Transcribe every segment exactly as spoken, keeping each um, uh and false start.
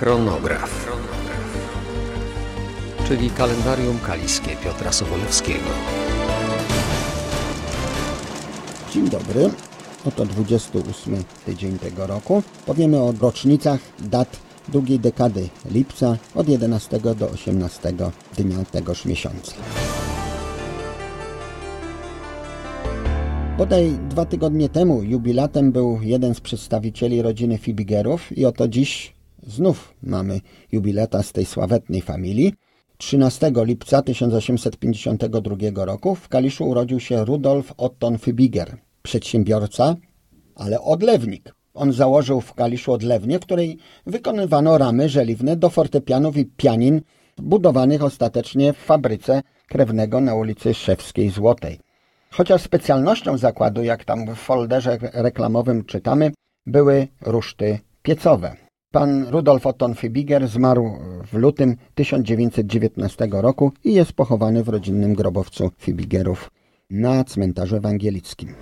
Chronograf, czyli kalendarium kaliskie Piotra Sobolewskiego. Dzień dobry, oto dwudziesty ósmy tydzień tego roku. Powiemy o rocznicach dat drugiej dekady lipca od jedenastego do osiemnastego dnia tegoż miesiąca. Bodaj dwa tygodnie temu jubilatem był jeden z przedstawicieli rodziny Fibigerów i oto dziś znów mamy jubilata z tej sławetnej familii. trzynastego lipca tysiąc osiemset pięćdziesiątego drugiego roku w Kaliszu urodził się Rudolf Otton Fibiger, przedsiębiorca, ale odlewnik. On założył w Kaliszu odlewnię, w której wykonywano ramy żeliwne do fortepianów i pianin budowanych ostatecznie w fabryce krewnego na ulicy Szewskiej Złotej. Chociaż specjalnością zakładu, jak tam w folderze reklamowym czytamy, były ruszty piecowe. Pan Rudolf Otton Fibiger zmarł w lutym tysiąc dziewięćset dziewiętnastego roku i jest pochowany w rodzinnym grobowcu Fibigerów na cmentarzu ewangelickim.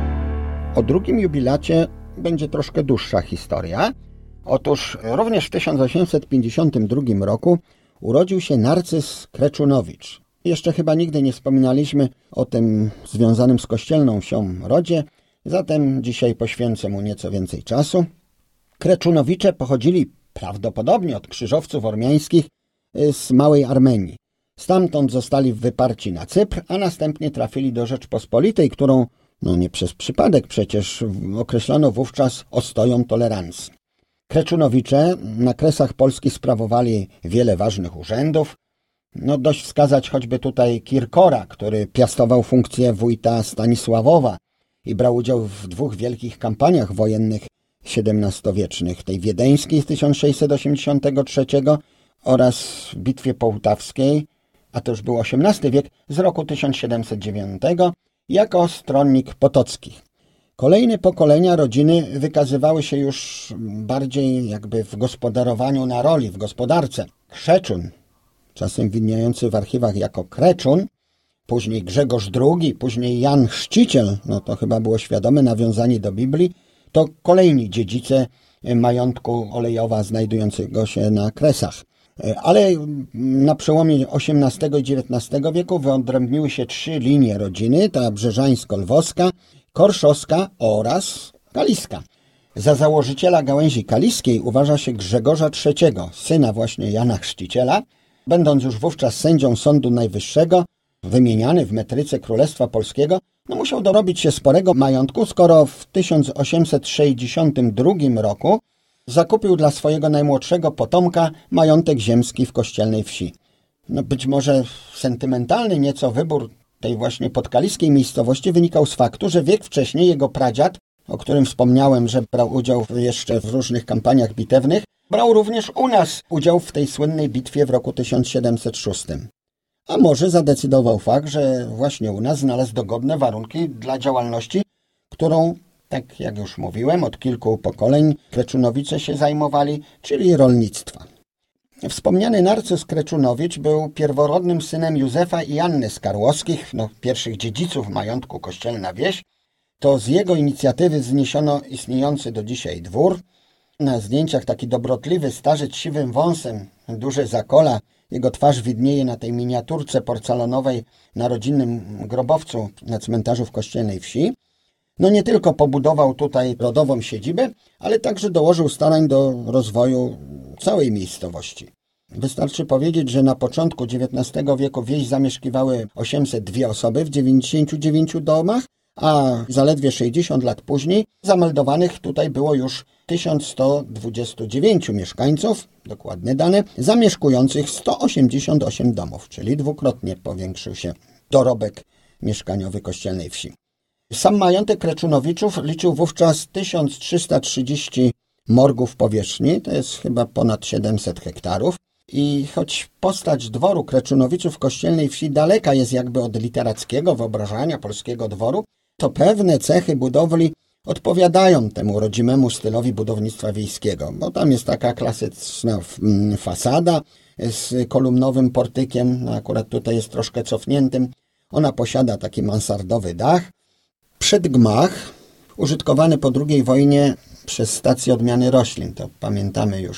O drugim jubilacie będzie troszkę dłuższa historia. Otóż również w tysiąc osiemset pięćdziesiątym drugim roku urodził się Narcyz Kreczunowicz. Jeszcze chyba nigdy nie wspominaliśmy o tym związanym z kościelną wsią rodzie, zatem dzisiaj poświęcę mu nieco więcej czasu. Kreczunowicze pochodzili prawdopodobnie od krzyżowców ormiańskich z Małej Armenii. Stamtąd zostali wyparci na Cypr, a następnie trafili do Rzeczpospolitej, którą, no nie przez przypadek przecież, określano wówczas ostoją tolerancji. Kreczunowicze na Kresach Polski sprawowali wiele ważnych urzędów. No dość wskazać choćby tutaj Kirkora, który piastował funkcję wójta Stanisławowa i brał udział w dwóch wielkich kampaniach wojennych siedemnastowiecznych, tej wiedeńskiej z tysiąc sześćset osiemdziesiątego trzeciego oraz w bitwie połtawskiej, a to już był osiemnasty wiek, z roku tysiąc siedemset dziewiątego, jako stronnik Potockich. Kolejne pokolenia rodziny wykazywały się już bardziej jakby w gospodarowaniu na roli, w gospodarce. Krzeczun, czasem widniejący w archiwach jako Kreczun, później Grzegorz drugi, później Jan Chrzciciel, no to chyba było świadome nawiązanie do Biblii, to kolejni dziedzice majątku Olejowa znajdującego się na Kresach. Ale na przełomie osiemnastego i dziewiętnastego wieku wyodrębniły się trzy linie rodziny, ta brzeżańsko-lwowska, korszowska oraz kaliska. Za założyciela gałęzi kaliskiej uważa się Grzegorza trzeciego, syna właśnie Jana Chrzciciela. Będąc już wówczas sędzią Sądu Najwyższego, wymieniany w metryce Królestwa Polskiego, no musiał dorobić się sporego majątku, skoro w tysiąc osiemset sześćdziesiątym drugim roku zakupił dla swojego najmłodszego potomka majątek ziemski w kościelnej wsi. No być może sentymentalny nieco wybór tej właśnie podkaliskiej miejscowości wynikał z faktu, że wiek wcześniej jego pradziad, o którym wspomniałem, że brał udział jeszcze w różnych kampaniach bitewnych, brał również u nas udział w tej słynnej bitwie w roku tysiąc siedemset szóstym. A może zadecydował fakt, że właśnie u nas znalazł dogodne warunki dla działalności, którą, tak jak już mówiłem, od kilku pokoleń Kreczunowicze się zajmowali, czyli rolnictwa. Wspomniany Narcyz Kreczunowicz był pierworodnym synem Józefa i Anny Skarłowskich, no, pierwszych dziedziców majątku Kościelna Wieś. To z jego inicjatywy wzniesiono istniejący do dzisiaj dwór. Na zdjęciach taki dobrotliwy starzec z siwym wąsem, duże zakola. Jego twarz widnieje na tej miniaturce porcelanowej na rodzinnym grobowcu na cmentarzu w Kościelnej Wsi. No nie tylko pobudował tutaj rodową siedzibę, ale także dołożył starań do rozwoju całej miejscowości. Wystarczy powiedzieć, że na początku dziewiętnastego wieku wieś zamieszkiwały osiemset dwie osoby w dziewięćdziesięciu dziewięciu domach, a zaledwie sześćdziesiąt lat później zameldowanych tutaj było już tysiąc sto dwadzieścia dziewięć mieszkańców, dokładne dane, zamieszkujących sto osiemdziesiąt osiem domów, czyli dwukrotnie powiększył się dorobek mieszkaniowy Kościelnej Wsi. Sam majątek Kreczunowiczów liczył wówczas tysiąc trzysta trzydzieści morgów powierzchni, to jest chyba ponad siedemset hektarów. I choć postać dworu Kreczunowiczów w Kościelnej Wsi daleka jest jakby od literackiego wyobrażania polskiego dworu, to pewne cechy budowli odpowiadają temu rodzimemu stylowi budownictwa wiejskiego, bo tam jest taka klasyczna fasada z kolumnowym portykiem, no akurat tutaj jest troszkę cofniętym. Ona posiada taki mansardowy dach. Przedgmach użytkowany po drugiej wojnie przez stację odmiany roślin, to pamiętamy już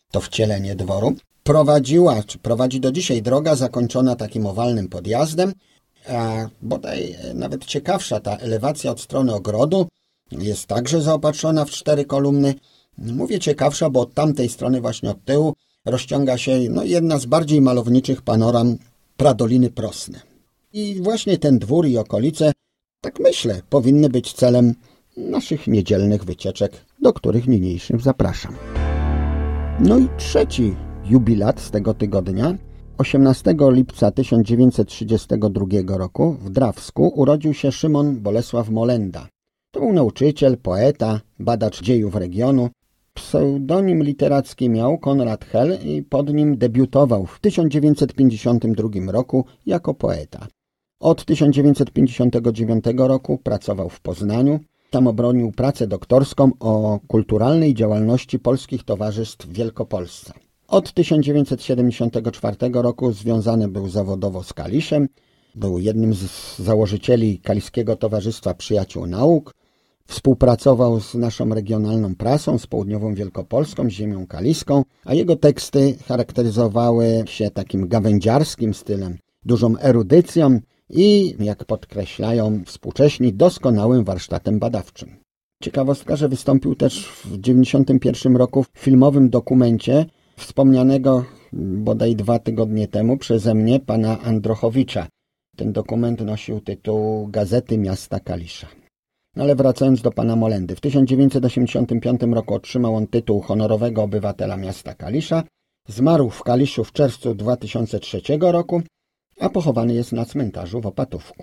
to wcielenie dworu. Prowadziła, czy prowadzi do dzisiaj droga zakończona takim owalnym podjazdem, a bodaj nawet ciekawsza ta elewacja od strony ogrodu jest także zaopatrzona w cztery kolumny. Mówię ciekawsza, bo od tamtej strony właśnie od tyłu rozciąga się no, jedna z bardziej malowniczych panoram Pradoliny Prosne. I właśnie ten dwór i okolice, tak myślę, powinny być celem naszych niedzielnych wycieczek, do których niniejszym zapraszam. No i trzeci jubilat z tego tygodnia. osiemnastego lipca tysiąc dziewięćset trzydziestego drugiego roku w Drawsku urodził się Szymon Bolesław Molenda. To był nauczyciel, poeta, badacz dziejów regionu. Pseudonim literacki miał Konrad Hel i pod nim debiutował w tysiąc dziewięćset pięćdziesiątym drugim roku jako poeta. Od tysiąc dziewięćset pięćdziesiątego dziewiątego roku pracował w Poznaniu. Tam obronił pracę doktorską o kulturalnej działalności polskich towarzystw w Wielkopolsce. Od tysiąc dziewięćset siedemdziesiątego czwartego roku związany był zawodowo z Kaliszem. Był jednym z założycieli Kaliskiego Towarzystwa Przyjaciół Nauk. Współpracował z naszą regionalną prasą, z Południową Wielkopolską, z ziemią kaliską, a jego teksty charakteryzowały się takim gawędziarskim stylem, dużą erudycją i, jak podkreślają współcześni, doskonałym warsztatem badawczym. Ciekawostka, że wystąpił też w dziewięćdziesiątym pierwszym roku w filmowym dokumencie wspomnianego bodaj dwa tygodnie temu przeze mnie pana Androchowicza. Ten dokument nosił tytuł Gazety Miasta Kalisza. Ale wracając do pana Molendy, w tysiąc dziewięćset osiemdziesiątym piątym roku otrzymał on tytuł honorowego obywatela miasta Kalisza. Zmarł w Kaliszu w czerwcu dwa tysiące trzeciego roku, a pochowany jest na cmentarzu w Opatówku.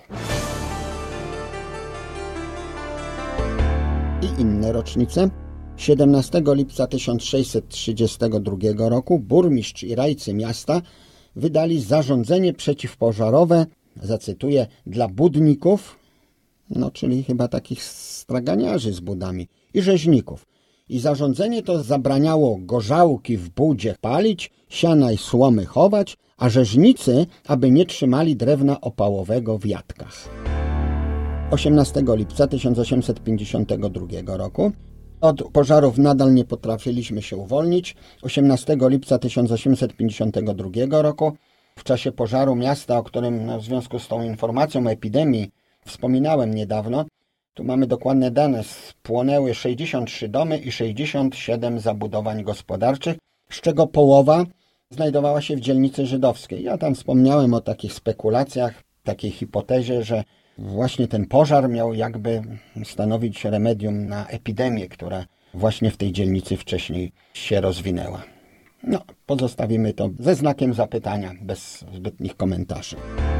I inne rocznice. siedemnastego lipca tysiąc sześćset trzydziestego drugiego roku burmistrz i rajcy miasta wydali zarządzenie przeciwpożarowe, zacytuję, dla budników, no czyli chyba takich straganiarzy z budami i rzeźników. I zarządzenie to zabraniało gorzałki w budzie palić, siana i słomy chować, a rzeźnicy, aby nie trzymali drewna opałowego w jatkach. osiemnastego lipca tysiąc osiemset pięćdziesiątego drugiego roku od pożarów nadal nie potrafiliśmy się uwolnić. osiemnastego lipca tysiąc osiemset pięćdziesiątego drugiego roku w czasie pożaru miasta, o którym no, w związku z tą informacją o epidemii wspominałem niedawno, tu mamy dokładne dane, spłonęły sześćdziesiąt trzy domy i sześćdziesiąt siedem zabudowań gospodarczych, z czego połowa znajdowała się w dzielnicy żydowskiej. Ja tam wspomniałem o takich spekulacjach, takiej hipotezie, że właśnie ten pożar miał jakby stanowić remedium na epidemię, która właśnie w tej dzielnicy wcześniej się rozwinęła. No, pozostawimy to ze znakiem zapytania, bez zbytnich komentarzy.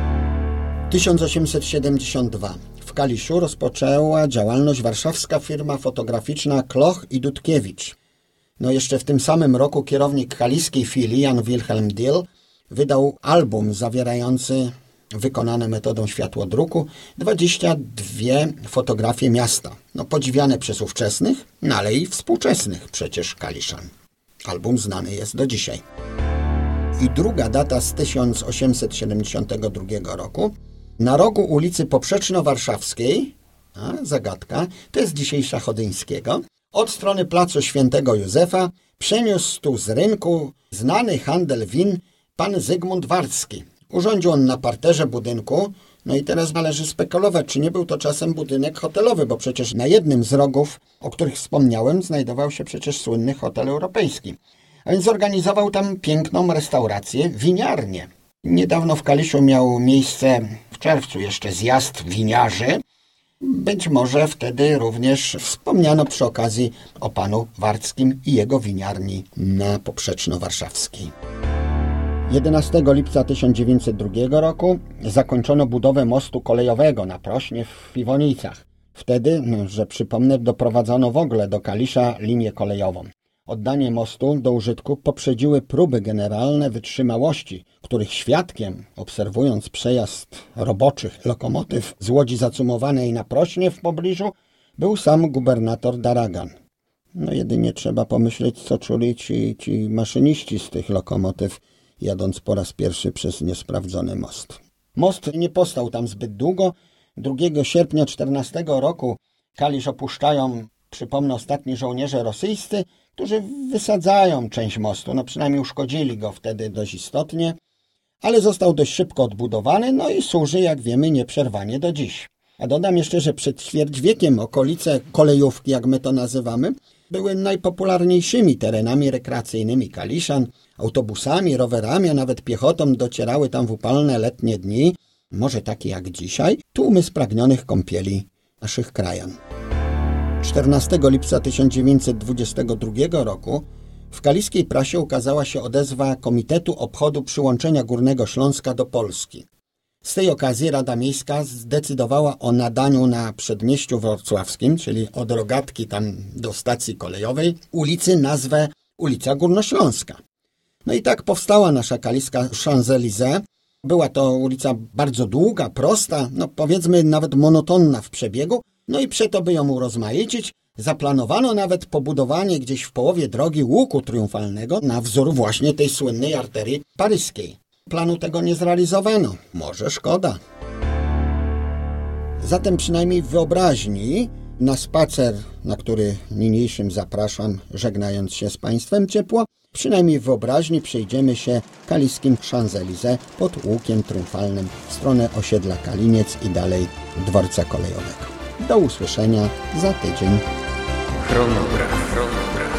tysiąc osiemset siedemdziesiąty drugi. W Kaliszu rozpoczęła działalność warszawska firma fotograficzna Kloch i Dudkiewicz. No jeszcze w tym samym roku kierownik kaliskiej filii Jan Wilhelm Dill wydał album zawierający wykonane metodą światłodruku dwadzieścia dwie fotografie miasta. No podziwiane przez ówczesnych, no ale i współczesnych przecież Kaliszan. Album znany jest do dzisiaj. I druga data z tysiąc osiemset siedemdziesiątego drugiego roku. Na rogu ulicy Poprzeczno-Warszawskiej, a, zagadka, to jest dzisiejsza Chodyńskiego, od strony placu Świętego Józefa przeniósł tu z rynku znany handel win pan Zygmunt Warcki. Urządził on na parterze budynku, no i teraz należy spekulować, czy nie był to czasem budynek hotelowy, bo przecież na jednym z rogów, o których wspomniałem, znajdował się przecież słynny hotel europejski. A więc zorganizował tam piękną restaurację, winiarnię. Niedawno w Kaliszu miał miejsce, w czerwcu jeszcze, zjazd winiarzy. Być może wtedy również wspomniano przy okazji o panu Warckim i jego winiarni na Poprzeczno-Warszawskiej. jedenastego lipca tysiąc dziewięćset drugiego roku zakończono budowę mostu kolejowego na Prośnie w Piwonicach. Wtedy, no, że przypomnę, doprowadzono w ogóle do Kalisza linię kolejową. Oddanie mostu do użytku poprzedziły próby generalne wytrzymałości, których świadkiem, obserwując przejazd roboczych lokomotyw z łodzi zacumowanej na Prośnie w pobliżu, był sam gubernator Daragan. No jedynie trzeba pomyśleć, co czuli ci, ci maszyniści z tych lokomotyw, jadąc po raz pierwszy przez niesprawdzony most. Most nie postał tam zbyt długo. drugiego sierpnia czternastego roku Kalisz opuszczają, przypomnę, ostatni żołnierze rosyjscy, którzy wysadzają część mostu, no przynajmniej uszkodzili go wtedy dość istotnie, ale został dość szybko odbudowany, no i służy, jak wiemy, nieprzerwanie do dziś. A dodam jeszcze, że przed ćwierć wiekiem okolice kolejówki, jak my to nazywamy, były najpopularniejszymi terenami rekreacyjnymi Kaliszan. Autobusami, rowerami, a nawet piechotą docierały tam w upalne letnie dni, może takie jak dzisiaj, tłumy spragnionych kąpieli naszych krajan. czternastego lipca tysiąc dziewięćset dwudziestego drugiego roku w kaliskiej prasie ukazała się odezwa Komitetu Obchodu Przyłączenia Górnego Śląska do Polski. Z tej okazji Rada Miejska zdecydowała o nadaniu na przedmieściu wrocławskim, czyli od Rogatki tam do stacji kolejowej, ulicy nazwę ulica Górnośląska. No i tak powstała nasza kaliska Champs-Élysées. Była to ulica bardzo długa, prosta, no powiedzmy nawet monotonna w przebiegu, no i przeto, by ją urozmaicić, zaplanowano nawet pobudowanie gdzieś w połowie drogi łuku triumfalnego na wzór właśnie tej słynnej arterii paryskiej. Planu tego nie zrealizowano. Może szkoda. Zatem przynajmniej w wyobraźni na spacer, na który niniejszym zapraszam, żegnając się z Państwem ciepło, przynajmniej w wyobraźni przejdziemy się kaliskim Champs-Élysées pod łukiem triumfalnym w stronę osiedla Kaliniec i dalej dworca kolejowego. Do usłyszenia za tydzień. Chronograf. Chronograf.